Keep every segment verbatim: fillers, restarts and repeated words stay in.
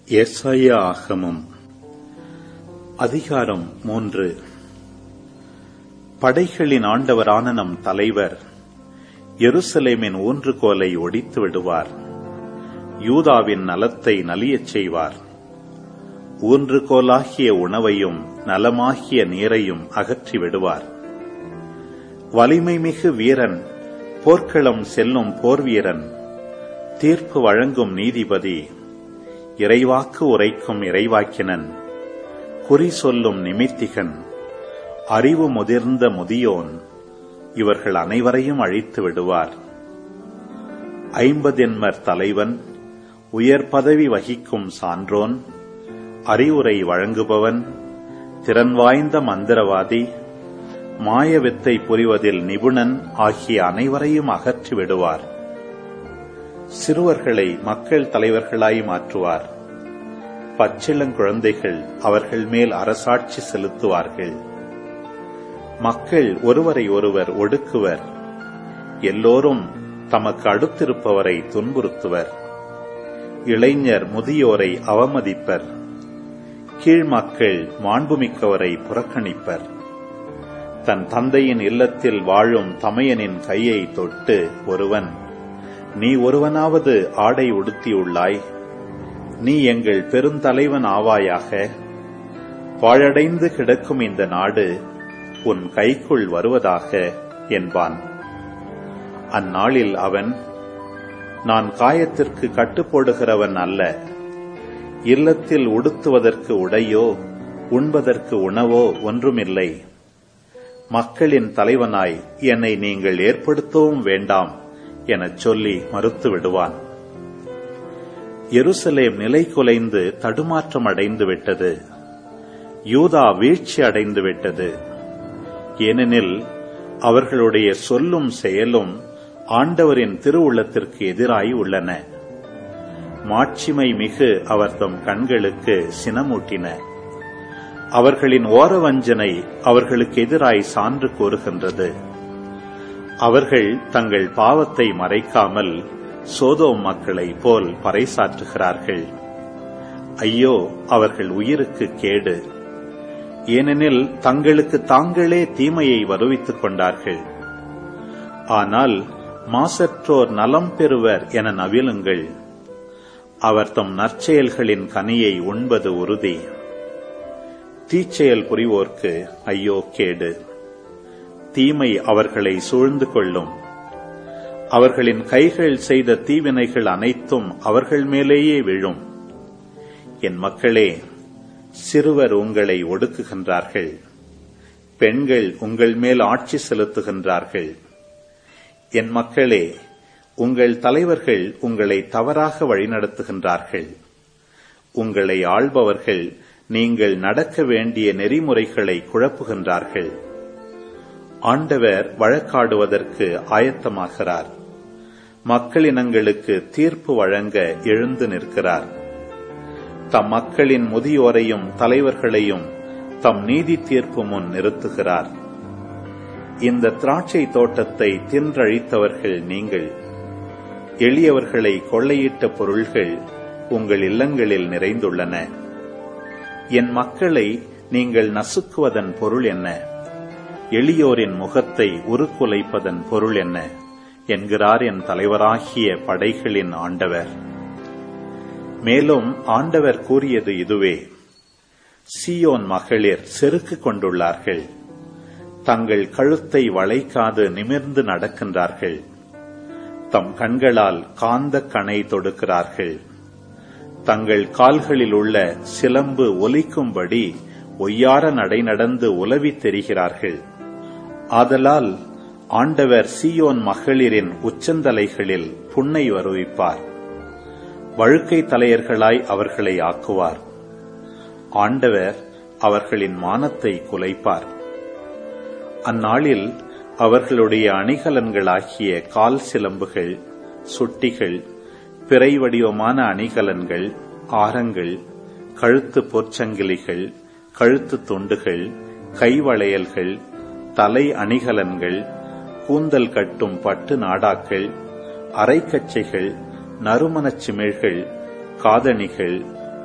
எசாயா ஆகமம் அதிகாரம் மூன்று. படைகளின் ஆண்டவரான நம் தலைவர் எருசலேமின் ஊன்றுகோலை ஒடித்து விடுவார். யூதாவின் நலத்தை நலியச் செய்வார். ஊன்றுகோலாகிய உணவையும் நலமாகிய நீரையும் அகற்றி விடுவார். வலிமை மிகு வீரன், போர்க்களம் செல்லும் போர்வீரன், தீர்ப்பு வழங்கும் நீதிபதி, இறைவாக்கு உரைக்கும் இறைவாக்கினன், குறி சொல்லும் நிமித்திகன், அறிவு முதிர்ந்த முதியோன், இவர்கள் அனைவரையும் அழித்து விடுவார். ஐம்பதென்மர் தலைவன், உயர் பதவி வகிக்கும் சான்றோன், அறிவுரை வழங்குபவன், திறன் வாய்ந்த மந்திரவாதி, மாயவித்தை புரிவதில் நிபுணன் ஆகிய அனைவரையும் அகற்றி விடுவார். சிறுவர்களை மக்கள் தலைவர்களாய் மாற்றுவார். பச்சிளங்குழந்தைகள் அவர்கள் மேல் அரசாட்சி செலுத்துவார்கள். மக்கள் ஒருவரை ஒருவர் ஒடுக்குவர். எல்லோரும் தமக்கு அடுத்திருப்பவரை துன்புறுத்துவர். இளைஞர் முதியோரை அவமதிப்பர். கீழ்மக்கள் மாண்புமிக்கவரை புறக்கணிப்பர். தன் தந்தையின் இல்லத்தில் வாழும் தமையனின் கையை தொட்டு ஒருவன், நீ ஒருவனாவது ஆடை உடுத்தியுள்ளாய், நீ எங்கள் பெருந்தலைவன் ஆவாயாக, பாழடைந்து கிடக்கும் இந்த நாடு உன் கைக்குள் வருவதாக என்பான். அந்நாளில் அவன், நான் காயத்திற்கு கட்டுப்போடுகிறவன் அல்ல, இல்லத்தில் உடுத்துவதற்கு உடையோ உண்பதற்கு உணவோ ஒன்றுமில்லை, மக்களின் தலைவனாய் என்னை நீங்கள் ஏற்படுத்தவும் வேண்டாம் எனச் சொல்லி மறுத்து விடுவான். எருசலேம் நிலை குலைந்து தடுமாற்றம் அடைந்து விட்டது. யூதா வீழ்ச்சி அடைந்து விட்டது. ஏனெனில் அவர்களுடைய சொல்லும் செயலும் ஆண்டவரின் திருவுள்ளத்திற்கு எதிராய் உள்ளன. மாட்சிமை மிகு அவர் தம் கண்களுக்கு சினமூட்டின. அவர்களின் ஓரவஞ்சனை அவர்களுக்கு எதிராய் சான்று கூறுகின்றது. அவர்கள் தங்கள் பாவத்தை மறைக்காமல் சோதோம் மக்களைப் போல் பறைசாற்றுகிறார்கள். ஐயோ, அவர்கள் உயிருக்கு கேடு! ஏனெனில் தங்களுக்கு தாங்களே தீமையை வருவித்துக் கொண்டார்கள். ஆனால் மாசற்றோர் நலம் பெறுவர் என நவிலுங்கள். அவர் தம் நற்செயல்களின் கனியை உண்பது உறுதி. தீச்செயல் புரிவோர்க்கு ஐயோ கேடு! தீமை அவர்களை சூழ்ந்து கொள்ளும். அவர்களின் கைகள் செய்த தீவினைகள் அனைத்தும் அவர்கள் மேலேயே விழும். என் மக்களே, சிறுவர் உங்களை ஒடுக்குகின்றார்கள். பெண்கள் உங்கள் மேல் ஆட்சி செலுத்துகின்றார்கள். என் மக்களே, உங்கள் தலைவர்கள் உங்களை தவறாக வழிநடத்துகின்றார்கள். உங்களை ஆள்பவர்கள் நீங்கள் நடக்க வேண்டிய நெறிமுறைகளை குழப்புகின்றார்கள். ஆண்டவர் வழக்காடுவதற்கு ஆயத்தமாகிறார். மக்களினங்களுக்கு தீர்ப்பு வழங்க எழுந்து நிற்கிறார். தம் மக்களின் முதியோரையும் தலைவர்களையும் தம் நீதி தீர்ப்பு முன் நிறுத்துகிறார். இந்த திராட்சை தோட்டத்தை தின்றழித்தவர்கள் நீங்கள். எளியவர்களை கொள்ளையிட்ட பொருள்கள் உங்கள் இல்லங்களில் நிறைந்துள்ளன. என் மக்களை நீங்கள் நசுக்குவதன் பொருள் என்ன? எளியோரின் முகத்தை உருக்குலைப்பதன் பொருள் என்ன என்கிறார் என் தலைவராகிய படைகளின் ஆண்டவர். மேலும் ஆண்டவர் கூறியது இதுவே: சீயோன் மகளிர் செருக்கு கொண்டுள்ளார்கள். தங்கள் கழுத்தை வளைக்காது நிமிர்ந்து நடக்கின்றார்கள். தம் கண்களால் காந்த கணை தொடுக்கிறார்கள். தங்கள் கால்களில் உள்ள சிலம்பு ஒலிக்கும்படி ஒய்யார நடை நடந்து உலவி தெரிகிறார்கள். ஆதலால் ஆண்டவர் சீயோன் மகளிரின் உச்சந்தலைகளில் புண்ணை வருவிப்பார். வழுக்கை தலையர்களாய் அவர்களை ஆக்குவார். ஆண்டவர் அவர்களின் மானத்தை குலைப்பார். அந்நாளில் அவர்களுடைய அணிகலன்களாகிய கால் சிலம்புகள், சுட்டிகள், பிறை வடிவமான அணிகலன்கள், ஆரங்கள், கழுத்து பொற்சங்கிலிகள், கழுத்து துண்டுகள், கைவளையல்கள், தலை அணிகலன்கள், கூந்தல் கட்டும் பட்டு நாடாக்கள், அரைக்கச்சைகள், நறுமணச் சிமிழ்கள், காதணிகள்,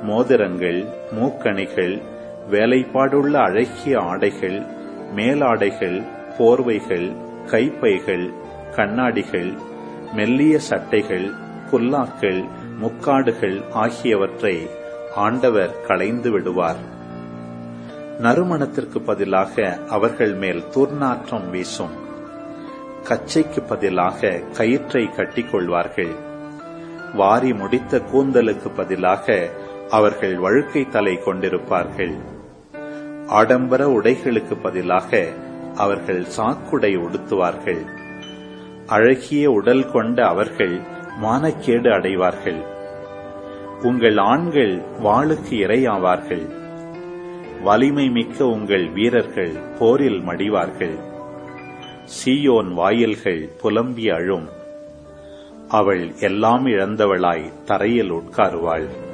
மோதிரங்கள், மூக்கணிகள், வேலைப்பாடுள்ள அழகிய ஆடைகள், மேலாடைகள், போர்வைகள், கைப்பைகள், கண்ணாடிகள், மெல்லிய சட்டைகள், புல்லாக்கள், முக்காடுகள் ஆகியவற்றை ஆண்டவர் களைந்து விடுவார். நறுமணத்திற்கு பதிலாக அவர்கள் மேல் துர்நாற்றம் வீசும். கச்சைக்கு பதிலாக கயிற்றை கட்டிக்கொள்வார்கள். வாரி முடித்த கூந்தலுக்கு பதிலாக அவர்கள் வழுக்கை தலை கொண்டிருப்பார்கள். ஆடம்பர உடைகளுக்கு பதிலாக அவர்கள் சாக்குடை உடுத்துவார்கள். அழகிய உடல் கொண்ட அவர்கள் மானக்கேடு அடைவார்கள். உங்கள் ஆண்கள் வாளுக்கு இரையாவார்கள். வலிமை மிக்க உங்கள் வீரர்கள் போரில் மடிவார்கள். சீயோன் வாயில்கள் புலம்பி அழும். அவள் எல்லாம் இழந்தவளாய் தரையில் உட்காருவாள்.